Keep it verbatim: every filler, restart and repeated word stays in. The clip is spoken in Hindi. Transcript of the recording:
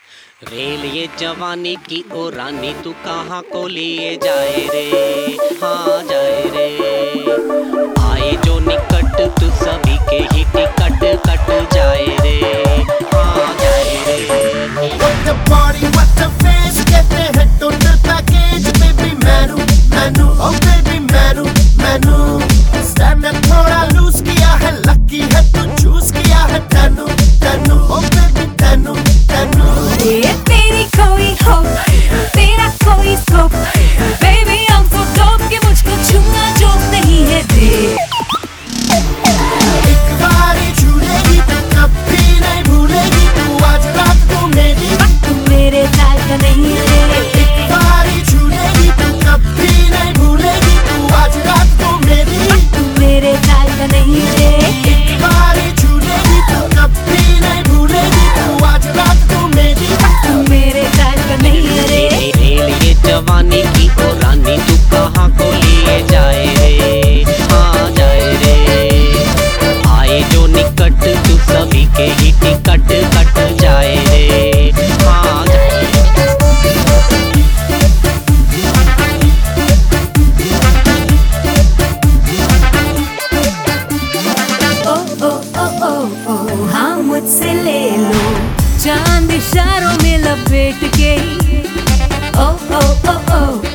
रेल ये जवानी की ओ रानी तू कहाँ को लिए जाए रे, हाँ जाए रे। आए जो निकट तू सभी के ही टिकट कट जाए रे, हाँ जाए रे। What the party, what the face, कहते हैं total package, baby मैनू मैनू, oh baby मैनू मैनू। Standard थोड़ा loose किया है, lucky है तू choose किया है तैनू तैनू, oh baby तैनू तैनू। ये तेरी कोई हो, तेरा कोई scope, baby I'm so dope कि मुझको छूना जो नहीं है दे। एक बारी छू लेगी तो कभी नहीं भूलेगी तू आज रात को मेरी, तू मेरे साल का नहीं है। एक बारी छू लेगी तो कभी नहीं भूलेगी तू आज रात को मेरी, तू मेरे साल का नहीं है। एक बारी छू लेगी तो कभी नहीं भूलेगी तू आज रात को मेरी, तू मेरे साल का नहीं है रे। रेल ये जवानी की ओ रानी तू कहाँ को लिए जाए रे, हाँ जाए रे। आए जो निकट तू सभी के ही टिकट कट जाए रे, हाँ जाए रे। ओ ओ ओ ओ ओ हाँ मुझसे ले लो चांद इशारों में लपेट के। ओ ओ ओ ओ